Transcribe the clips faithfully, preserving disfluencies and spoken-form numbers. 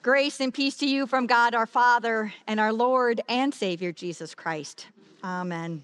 Grace and peace to you from God our Father and our Lord and Savior Jesus Christ. Amen.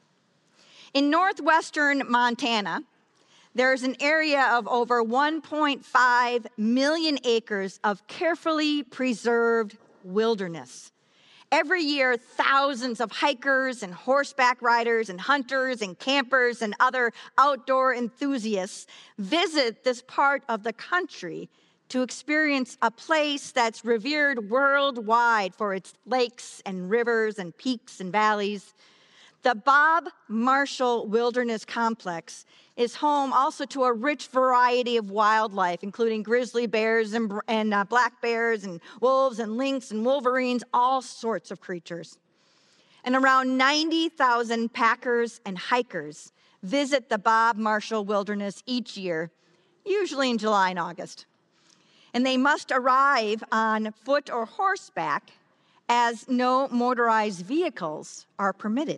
In northwestern Montana, there's an area of over one point five million acres of carefully preserved wilderness. Every year, thousands of hikers and horseback riders and hunters and campers and other outdoor enthusiasts visit this part of the country to experience a place that's revered worldwide for its lakes and rivers and peaks and valleys. The Bob Marshall Wilderness Complex is home also to a rich variety of wildlife, including grizzly bears and, and uh, black bears and wolves and lynx and wolverines, all sorts of creatures. And around ninety thousand packers and hikers visit the Bob Marshall Wilderness each year, usually in July and August. And they must arrive on foot or horseback, as no motorized vehicles are permitted.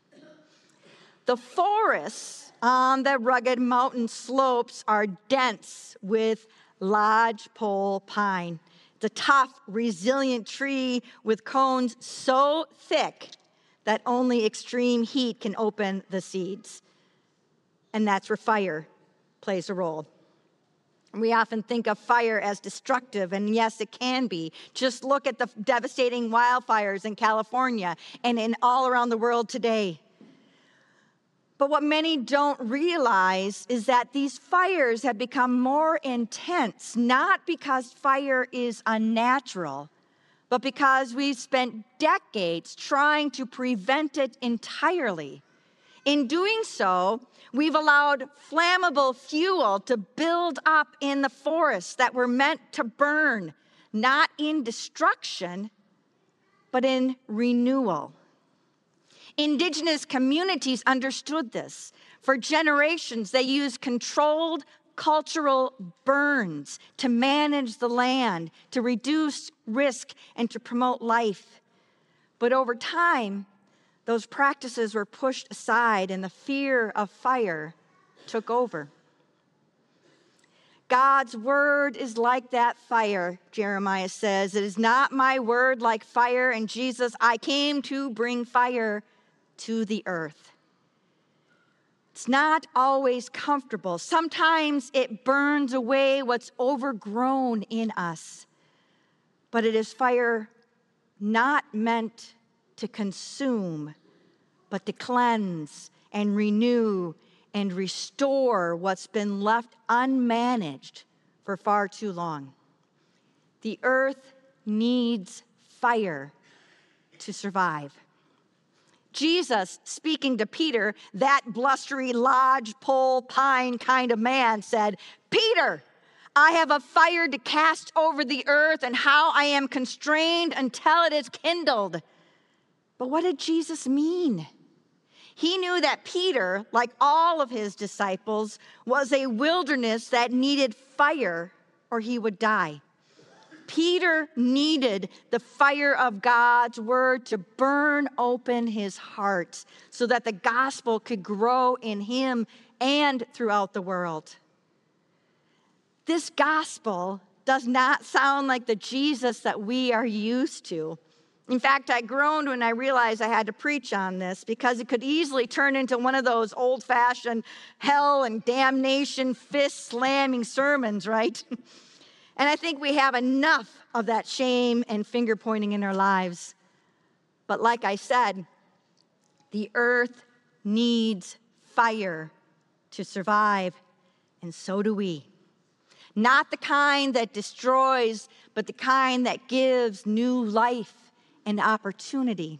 The forests on the rugged mountain slopes are dense with lodgepole pine. It's a tough, resilient tree with cones so thick that only extreme heat can open the seeds. And that's where fire plays a role. We often think of fire as destructive, and yes, it can be. Just look at the devastating wildfires in California and in all around the world today. But what many don't realize is that these fires have become more intense, not because fire is unnatural, but because we've spent decades trying to prevent it entirely. In doing so, we've allowed flammable fuel to build up in the forests that were meant to burn, not in destruction, but in renewal. Indigenous communities understood this. For generations, they used controlled cultural burns to manage the land, to reduce risk, and to promote life. But over time, those practices were pushed aside and the fear of fire took over. God's word is like that fire, Jeremiah says. It is not my word like fire. And Jesus, I came to bring fire to the earth. It's not always comfortable. Sometimes it burns away what's overgrown in us. But it is fire not meant to consume, but to cleanse and renew and restore what's been left unmanaged for far too long. The earth needs fire to survive. Jesus, speaking to Peter, that blustery lodgepole pine kind of man, said, "Peter, I have a fire to cast over the earth, and how I am constrained until it is kindled." But what did Jesus mean? He knew that Peter, like all of his disciples, was a wilderness that needed fire or he would die. Peter needed the fire of God's word to burn open his heart so that the gospel could grow in him and throughout the world. This gospel does not sound like the Jesus that we are used to. In fact, I groaned when I realized I had to preach on this because it could easily turn into one of those old-fashioned hell and damnation fist-slamming sermons, right? And I think we have enough of that shame and finger-pointing in our lives. But like I said, the earth needs fire to survive, and so do we. Not the kind that destroys, but the kind that gives new life and opportunity.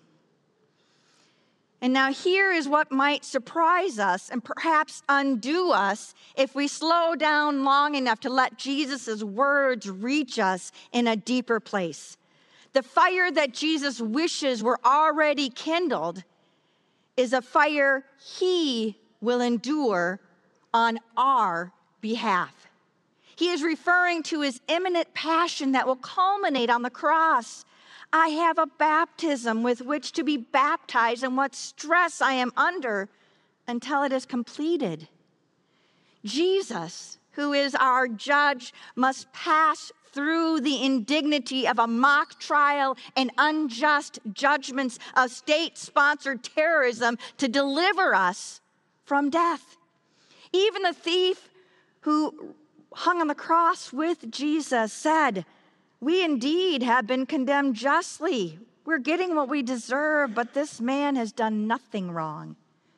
And now here is what might surprise us and perhaps undo us if we slow down long enough to let Jesus' words reach us in a deeper place. The fire that Jesus wishes were already kindled is a fire he will endure on our behalf. He is referring to his imminent passion that will culminate on the cross. I have a baptism with which to be baptized, and what stress I am under until it is completed. Jesus who is our judge, must pass through the indignity of a mock trial and unjust judgments of state-sponsored terrorism to deliver us from death. Even the thief who hung on the cross with Jesus said, "We indeed have been condemned justly. We're getting what we deserve, but this man has done nothing wrong."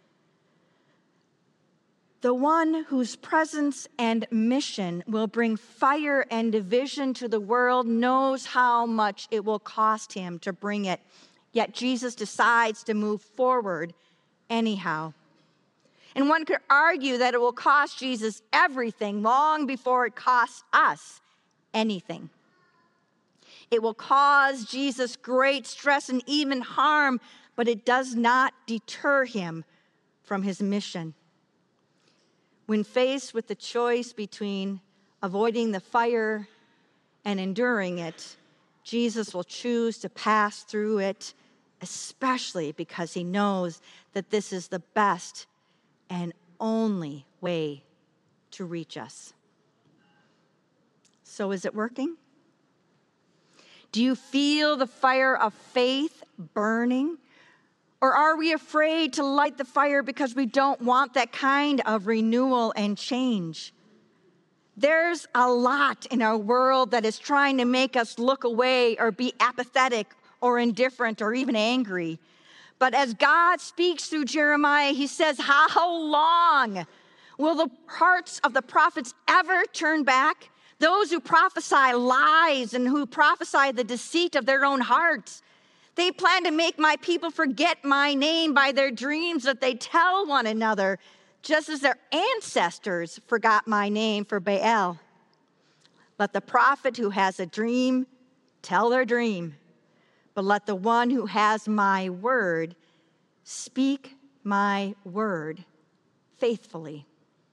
The one whose presence and mission will bring fire and division to the world knows how much it will cost him to bring it. Yet Jesus decides to move forward anyhow. And one could argue that it will cost Jesus everything long before it costs us anything. It will cause Jesus great stress and even harm, but it does not deter him from his mission. When faced with the choice between avoiding the fire and enduring it, Jesus will choose to pass through it, especially because he knows that this is the best and only way to reach us. So is it working? Do you feel the fire of faith burning? Or are we afraid to light the fire because we don't want that kind of renewal and change? There's a lot in our world that is trying to make us look away or be apathetic or indifferent or even angry. But as God speaks through Jeremiah, he says, "How long will the hearts of the prophets ever turn back? Those who prophesy lies and who prophesy the deceit of their own hearts. They plan to make my people forget my name by their dreams that they tell one another, just as their ancestors forgot my name for Baal. Let the prophet who has a dream tell their dream, but let the one who has my word speak my word faithfully."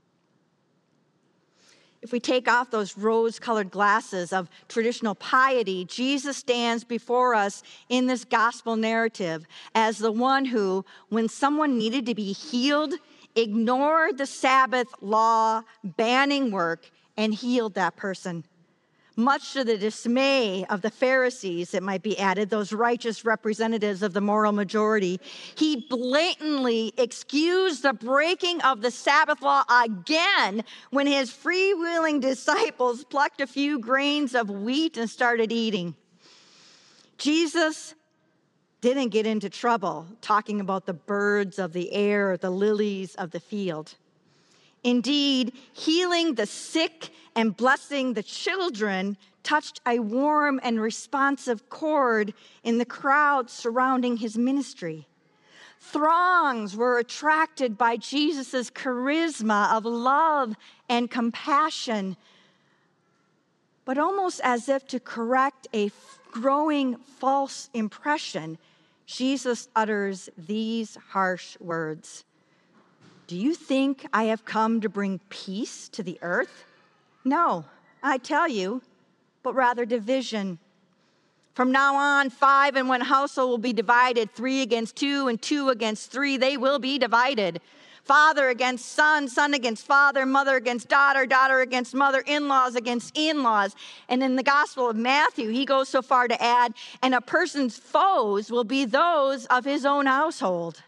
If we take off those rose-colored glasses of traditional piety, Jesus stands before us in this gospel narrative as the one who, when someone needed to be healed, ignored the Sabbath law banning work and healed that person. Much to the dismay of the Pharisees, it might be added, those righteous representatives of the moral majority, he blatantly excused the breaking of the Sabbath law again when his freewheeling disciples plucked a few grains of wheat and started eating. Jesus didn't get into trouble talking about the birds of the air, the lilies of the field. Indeed, healing the sick and blessing the children touched a warm and responsive chord in the crowd surrounding his ministry. Throngs were attracted by Jesus' charisma of love and compassion. But almost as if to correct a growing false impression, Jesus utters these harsh words. "Do you think I have come to bring peace to the earth? No, I tell you, but rather division. From now on, five in one household will be divided, three against two and two against three. They will be divided. Father against son, son against father, mother against daughter, daughter against mother, in-laws against in-laws." And in the Gospel of Matthew, he goes so far to add, "And a person's foes will be those of his own household."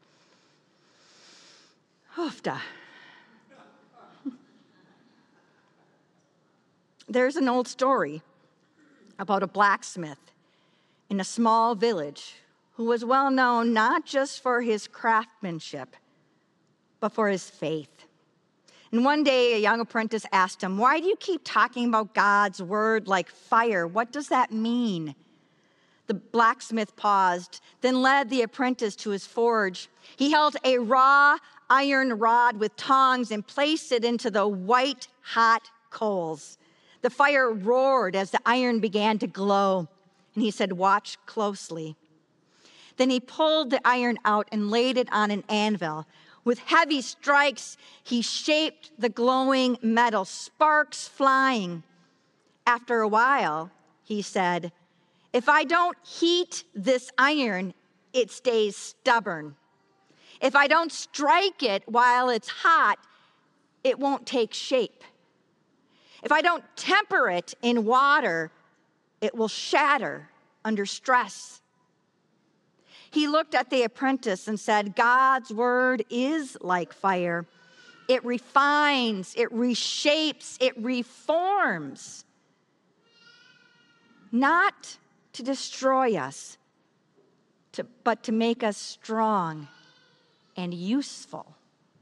Oofda. There's an old story about a blacksmith in a small village who was well known not just for his craftsmanship, but for his faith. And one day, a young apprentice asked him, "Why do you keep talking about God's word like fire? What does that mean?" The blacksmith paused, then led the apprentice to his forge. He held a raw iron rod with tongs and placed it into the white hot coals. The fire roared as the iron began to glow, and he said, "Watch closely." Then he pulled the iron out and laid it on an anvil. With heavy strikes, he shaped the glowing metal, sparks flying. After a while, he said, "If I don't heat this iron, it stays stubborn. If I don't strike it while it's hot, it won't take shape. If I don't temper it in water, it will shatter under stress. He looked at the apprentice and said, God's word is like fire. It refines, it reshapes, it reforms. Not to destroy us, to, but to make us strong and useful.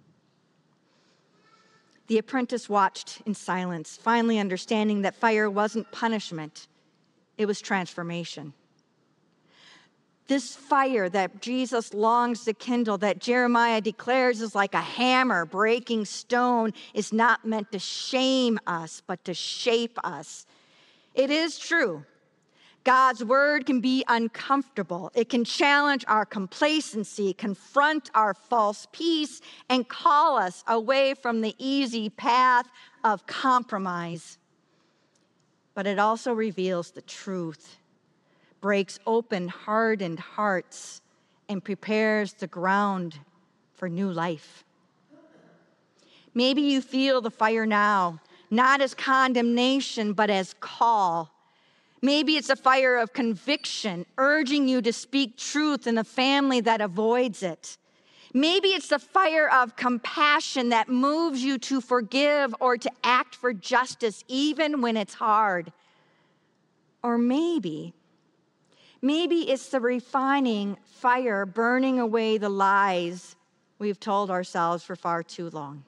The apprentice watched in silence, finally understanding that fire wasn't punishment, it was transformation. This fire that Jesus longs to kindle, that Jeremiah declares is like a hammer breaking stone, is not meant to shame us, but to shape us. It is true. God's word can be uncomfortable. It can challenge our complacency, confront our false peace, and call us away from the easy path of compromise. But it also reveals the truth, breaks open hardened hearts, and prepares the ground for new life. Maybe you feel the fire now, not as condemnation, but as call. Maybe it's a fire of conviction, urging you to speak truth in a family that avoids it. Maybe it's the fire of compassion that moves you to forgive or to act for justice, even when it's hard. Or maybe, maybe it's the refining fire burning away the lies we've told ourselves for far too long.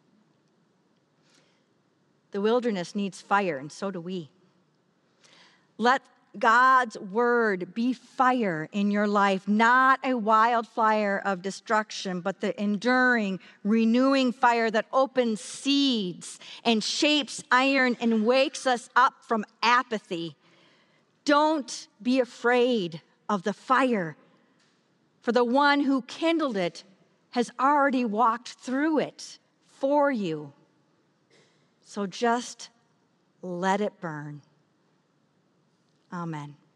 The wilderness needs fire, and so do we. Let God's word be fire in your life, not a wildfire of destruction, but the enduring, renewing fire that opens seeds and shapes iron and wakes us up from apathy. Don't be afraid of the fire, for the one who kindled it has already walked through it for you. So just let it burn. Amen.